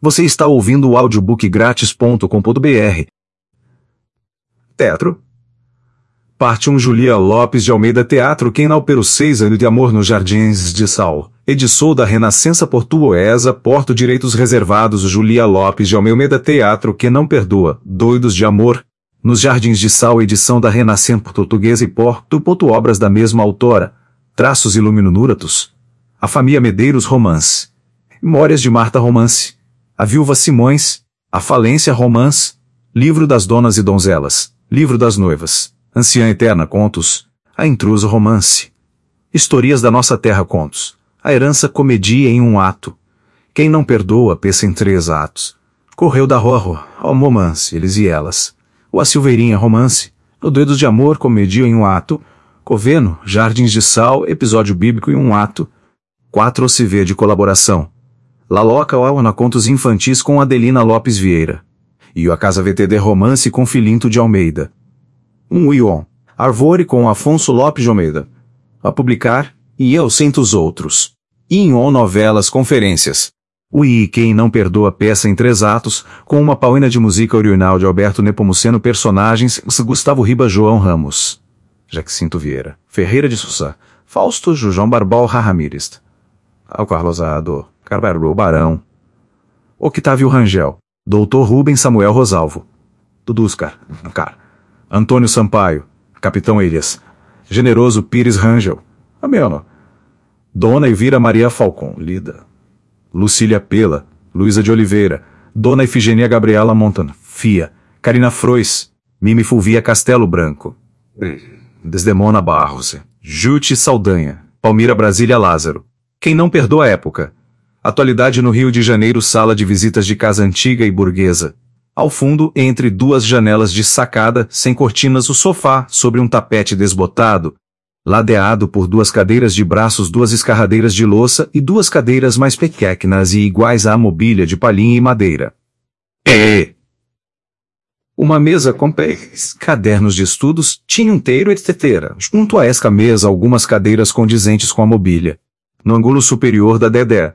Você está ouvindo o audiobookgratis.com.br. Teatro. Parte 1. Julia Lopes de Almeida. Teatro Quem não pelos 6 anos de amor nos Jardins de Sal. Edição da Renascença Portuguesa. Porto Direitos Reservados. Julia Lopes de Almeida. Teatro que não perdoa. Doidos de amor nos Jardins de Sal. Edição da Renascença Portuguesa e Porto. Obras da mesma autora. Traços iluminuratos. A Família Medeiros. Romance. Memórias de Marta. Romance. A Viúva Simões. A Falência. Romance. Livro das Donas e Donzelas. Livro das Noivas. Anciã Eterna. Contos. A Intrusa. Romance. Historias da Nossa Terra. Contos. A Herança. Comedia em um ato. Quem não perdoa. Peça em 3 atos. Correu da Rorro. Ao romance. Eles e elas. O A Silveirinha. Romance. No Doidos de Amor. Comedia em um ato. Coveno. Jardins de Sal. Episódio bíblico em um ato. 4. Se vê de colaboração. Laloca na Contos Infantis com Adelina Lopes Vieira. E a Casa VTD. Romance com Filinto de Almeida. 1. Ion. Arvore com Afonso Lopes de Almeida. A publicar. E eu centos outros. Ion Novelas. Conferências. O I. Quem não perdoa. Peça em 3 atos, com uma pauína de música original de Alberto Nepomuceno. Personagens. Gustavo Ribas. João Ramos. Jacinto Vieira. Ferreira de Sousa. Fausto João Barbal Ramírez. Ao Carlos Ador. Carvalho Barão. Octávio Rangel. Doutor Rubens Samuel Rosalvo. Duduscar. Antônio Sampaio. Capitão Elias. Generoso Pires Rangel. Ameno. Dona Elvira Maria Falcon. Lida. Lucília Pela. Luísa de Oliveira. Dona Efigênia Gabriela Montana. Fia. Carina Frois. Mimi Fulvia Castelo Branco. Desdemona Barros. Jute Saldanha. Palmira Brasília Lázaro. Quem não perdoa a época. Atualidade no Rio de Janeiro. Sala de visitas de casa antiga e burguesa. Ao fundo, entre 2 janelas de sacada, sem cortinas, o sofá, sobre um tapete desbotado, ladeado por 2 cadeiras de braços, 2 escarradeiras de louça e 2 cadeiras mais pequenas e iguais à mobília de palhinha e madeira. Uma mesa com pés, cadernos de estudos, tinha um teiro etc. Junto a esta mesa algumas cadeiras condizentes com a mobília. No ângulo superior da Dedé.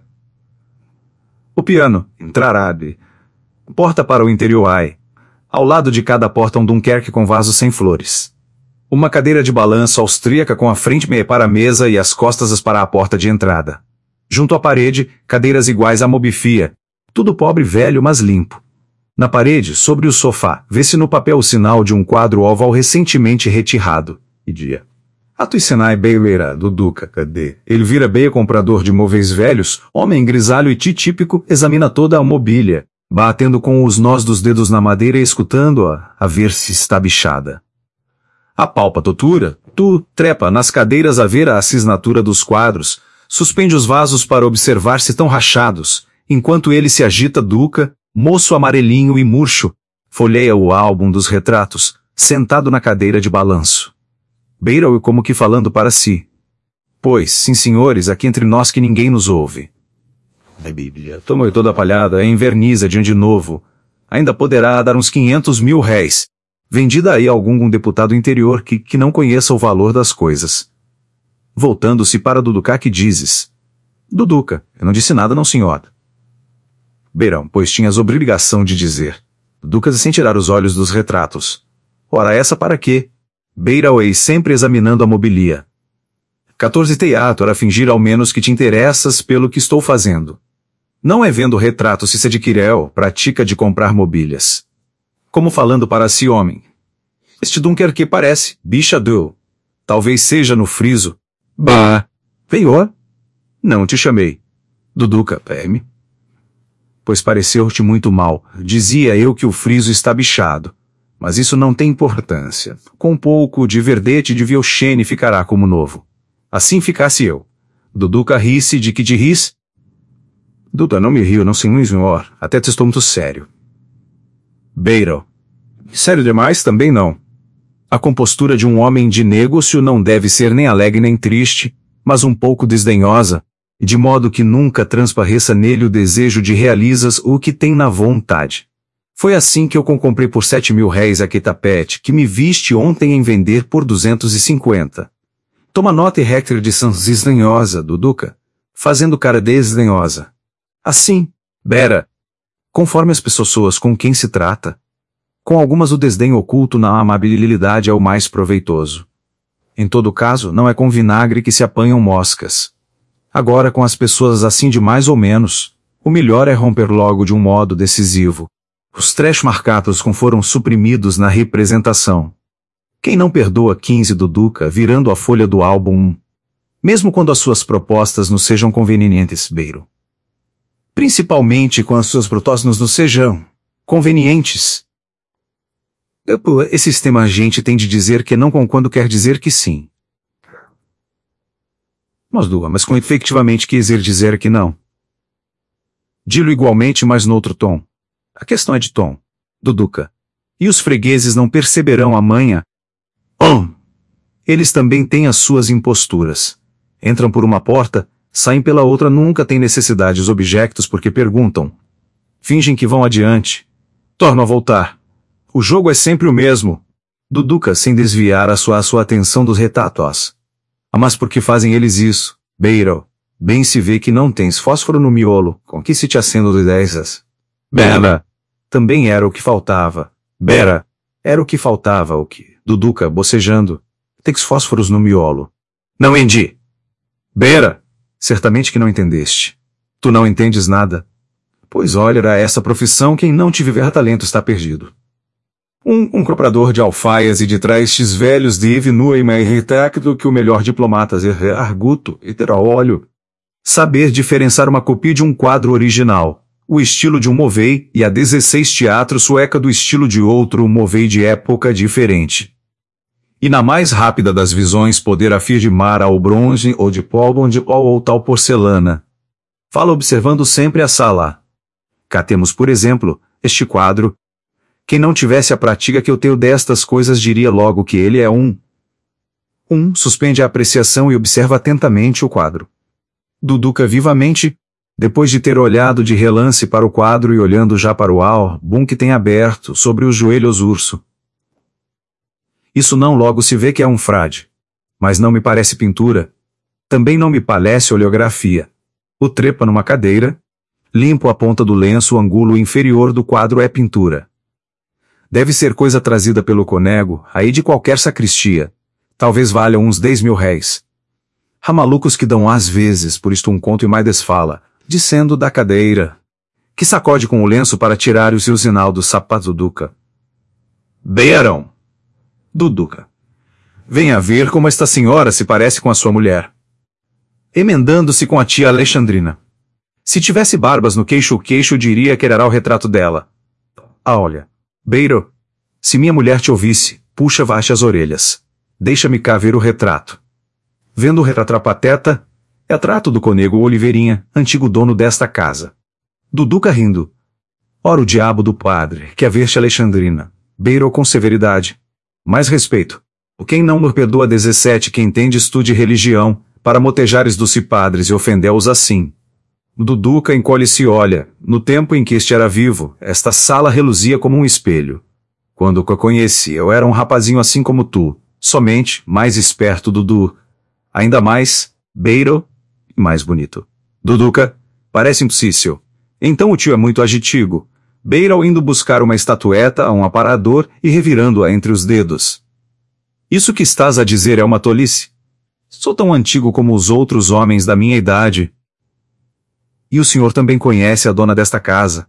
O piano, entrarade. Porta para o interior ai. Ao lado de cada porta um Dunkerque com vaso sem flores. Uma cadeira de balanço austríaca com a frente meia para a mesa e as costas para a porta de entrada. Junto à parede, cadeiras iguais à mobifia. Tudo pobre velho mas limpo. Na parede, sobre o sofá, vê-se no papel o sinal de um quadro oval recentemente retirado. E dia. Ato Senai Beileira, do Duca, cadê? Elvira Beia, comprador de móveis velhos, homem grisalho e típico, examina toda a mobília, batendo com os nós dos dedos na madeira e escutando-a, a ver se está bichada. Apalpa a totura, trepa nas cadeiras a ver a assinatura dos quadros, suspende os vasos para observar se estão rachados, enquanto ele se agita Duca, moço amarelinho e murcho, folheia o álbum dos retratos, sentado na cadeira de balanço. Beira-o como que falando para si. Pois, sim senhores, aqui entre nós que ninguém nos ouve. A Bíblia, toma toda a palhada, enverniza de novo. Ainda poderá dar uns 500 mil réis. Vendida aí a algum deputado interior que não conheça o valor das coisas. Voltando-se para Duduca, que dizes? Duduca, eu não disse nada não senhor. Beirão, pois tinhas obrigação de dizer. Duduca sem tirar os olhos dos retratos. Ora essa para quê? Beira-o sempre examinando a mobília. 14 teatro a fingir ao menos que te interessas pelo que estou fazendo. Não é vendo retrato se adquireu, pratica de comprar mobílias. Como falando para si homem. Este Dunkerque parece, bicha do. Talvez seja no friso. Bah! Veio? Não te chamei. Duduca, PM. Pois pareceu-te muito mal. Dizia eu que o friso está bichado. Mas isso não tem importância. Com um pouco de verdete de Viochene ficará como novo. Assim ficasse eu. Duduca ri-se de que te ris? Duda, não me rio, não senhor. Até te estou muito sério. Beiro. Sério demais também não. A compostura de um homem de negócio não deve ser nem alegre nem triste, mas um pouco desdenhosa, de modo que nunca transpareça nele o desejo de realizas o que tem na vontade. Foi assim que eu comprei por 7 mil réis aquele tapete que me viste ontem em vender por 250. Toma nota e Hector de desdenhosa, Duduca, fazendo cara desdenhosa. Assim, Bera. conforme as pessoas com quem se trata. Com algumas o desdém oculto na amabilidade é o mais proveitoso. Em todo caso, não é com vinagre que se apanham moscas. Agora, com as pessoas assim de mais ou menos, o melhor é romper logo de um modo decisivo. Os trash marcados foram suprimidos na representação. Quem não perdoa 15 do Duca virando a folha do álbum 1? Mesmo quando as suas propostas nos sejam convenientes, Beiro. Principalmente quando as suas propostas nos sejam convenientes. Esse sistema agente tem de dizer que não quando quer dizer que sim. Mas com efetivamente quiser dizer que não. Dilo igualmente, mas noutro tom. A questão é de tom. Do Duca. E os fregueses não perceberão a manha. Eles também têm as suas imposturas. Entram por uma porta, saem pela outra, nunca têm necessidades objetos porque perguntam. Fingem que vão adiante. Tornam a voltar. O jogo é sempre o mesmo. Do Duca sem desviar a sua atenção dos retratos. Mas por que fazem eles isso, Beiro? Bem se vê que não tens fósforo no miolo, com que se te acendam de ideias. Bera! Também era o que faltava. Bera! Era o que faltava, o que? Do Duca, bocejando. Tens fósforos no miolo. Não entendi. Bera! Certamente que não entendeste. Tu não entendes nada. Pois olha, essa profissão, quem não tiver talento está perdido. Um comprador de alfaias e de trastes velhos deve nua e mais irritado que o melhor diplomata arguto e ter óleo. Saber diferenciar uma cópia de um quadro original, o estilo de um Movei e a 16 teatro sueca do estilo de outro Movei de época diferente. E na mais rápida das visões poder afirmar ao bronze ou de pó ou tal porcelana. Fala observando sempre a sala. Cá temos, por exemplo, este quadro. Quem não tivesse a prática que eu tenho destas coisas diria logo que ele é suspende a apreciação e observa atentamente o quadro. Do Duca vivamente, depois de ter olhado de relance para o quadro e olhando já para o álbum que tem aberto sobre os joelhos urso. Isso não logo se vê que é um frade. Mas não me parece pintura. Também não me parece oleografia. O trepa numa cadeira. Limpo a ponta do lenço, o ângulo inferior do quadro é pintura. Deve ser coisa trazida pelo conego, aí de qualquer sacristia. Talvez valha uns 10 mil réis. Há malucos que dão às vezes por isto um conto e mais desfala, dizendo da cadeira. Que sacode com o lenço para tirar o seu sinal do sapato do Duca. Beirão. Do Duca. Venha ver como esta senhora se parece com a sua mulher. Emendando-se com a tia Alexandrina. Se tivesse barbas no queixo diria que era o retrato dela. Olha. Beiro, se minha mulher te ouvisse, puxa baixa as orelhas. Deixa-me cá ver o retrato. Vendo o retrato pateta, é trato do conego Oliveirinha, antigo dono desta casa. Do Duca rindo. Ora o diabo do padre, que a ver-te Alexandrina. Beiro com severidade. Mais respeito. O quem não me perdoa 17 que entendes tu de religião, para motejares dos padres e ofendê-os assim. Do Duca encolhe-se e olha, no tempo em que este era vivo, esta sala reluzia como um espelho. Quando o conheci, eu era um rapazinho assim como tu, somente mais esperto, Dudu. Ainda mais, Beiro, e mais bonito. Duduca, parece impossível. Então o tio é muito agitivo. Beiro indo buscar uma estatueta a um aparador e revirando-a entre os dedos. Isso que estás a dizer é uma tolice. Sou tão antigo como os outros homens da minha idade. E o senhor também conhece a dona desta casa.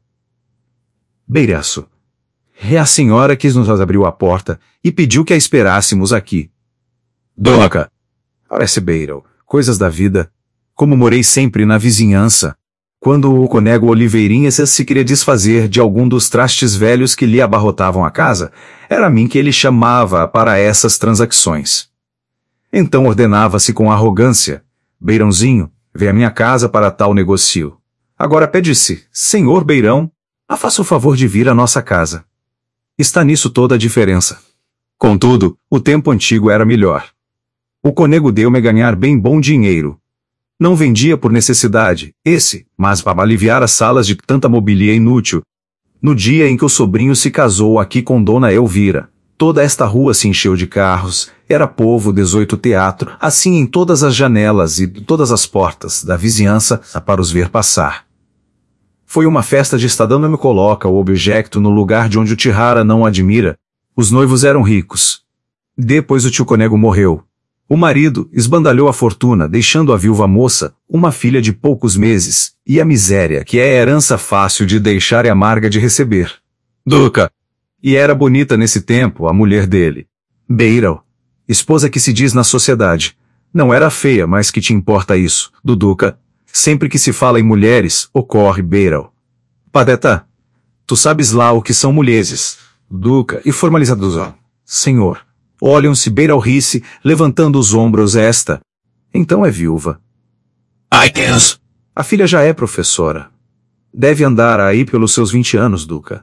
Beiraço. É a senhora que nos abriu a porta e pediu que a esperássemos aqui. Doca. Parece Beiro, coisas da vida. Como morei sempre na vizinhança. Quando o conego Oliveirinha se queria desfazer de algum dos trastes velhos que lhe abarrotavam a casa, era a mim que ele chamava para essas transações. Então ordenava-se com arrogância, Beirãozinho, vem à minha casa para tal negocio. Agora pede-se, senhor Beirão, faça o favor de vir à nossa casa. Está nisso toda a diferença. Contudo, o tempo antigo era melhor. O conego deu-me a ganhar bem bom dinheiro. Não vendia por necessidade, mas para aliviar as salas de tanta mobília inútil. No dia em que o sobrinho se casou aqui com Dona Elvira, toda esta rua se encheu de carros, era povo 18 teatro, assim em todas as janelas e todas as portas da vizinhança para os ver passar. Foi uma festa de estadão me coloca o objeto no lugar de onde o Tihara não o admira. Os noivos eram ricos. Depois o tio Conego morreu. O marido esbandalhou a fortuna, deixando a viúva moça, uma filha de poucos meses, e a miséria, que é herança fácil de deixar e amarga de receber. Duca! E era bonita nesse tempo a mulher dele. Beiral. Esposa que se diz na sociedade. Não era feia, mas que te importa isso, Duduca? Sempre que se fala em mulheres, ocorre Beiral. Padeta. Tu sabes lá o que são mulheres. Duca e formalizados. Senhor. Olham-se Beiral ri-se, levantando os ombros esta. Então é viúva. Ai, Deus! A filha já é professora. Deve andar aí pelos seus 20 anos, Duca.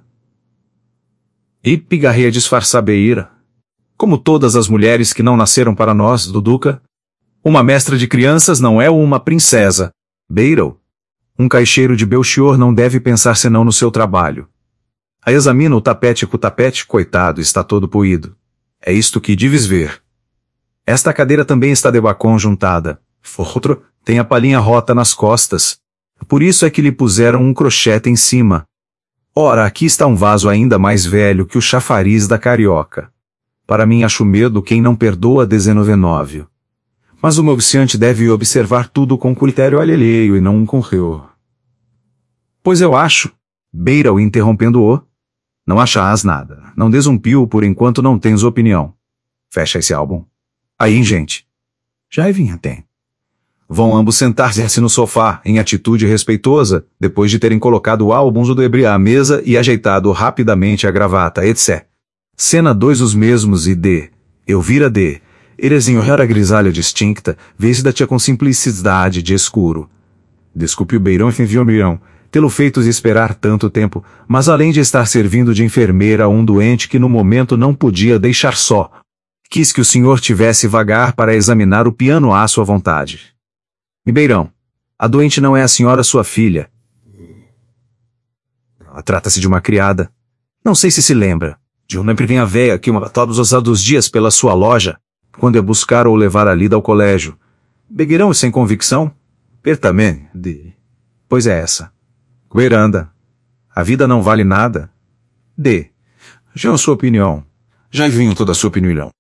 E pigarreia disfarçar Beira. Como todas as mulheres que não nasceram para nós, Duduca. Uma mestra de crianças não é uma princesa. Beiral. Um caixeiro de Belchior não deve pensar senão no seu trabalho. Aí examina o tapete, coitado, está todo poído. É isto que deves ver. Esta cadeira também está conjuntada. Outro, tem a palhinha rota nas costas. Por isso é que lhe puseram um crochete em cima. Ora, aqui está um vaso ainda mais velho que o chafariz da carioca. Para mim acho medo quem não perdoa 19. Mas o noviciante deve observar tudo com critério alheio e não com réu. Pois eu acho. Beiral interrompendo-o. Não achas nada. Não des um pio por enquanto não tens opinião. Fecha esse álbum. Aí, gente. Já vinha, tem. Vão ambos sentar-se no sofá, em atitude respeitosa, depois de terem colocado o álbum do debris à mesa e ajeitado rapidamente a gravata, etc. Cena 2 os mesmos e D. Eu vira D. Eles enhorrar a grisalha distinta, vês-da-te com simplicidade de escuro. Desculpe o beirão e enviou mirão. Tê-lo feito esperar tanto tempo, mas além de estar servindo de enfermeira a um doente que no momento não podia deixar só, quis que o senhor tivesse vagar para examinar o piano à sua vontade. Beirão, a doente não é a senhora sua filha. Trata-se de uma criada. Não sei se lembra. De uma vem a véia que uma todos os dias pela sua loja, quando é buscar ou levar a lida ao colégio. Begueirão sem convicção? Pertamente. Pois é essa. Gueranda. A vida não vale nada. D. Já a sua opinião. Já vinho toda a sua opinião.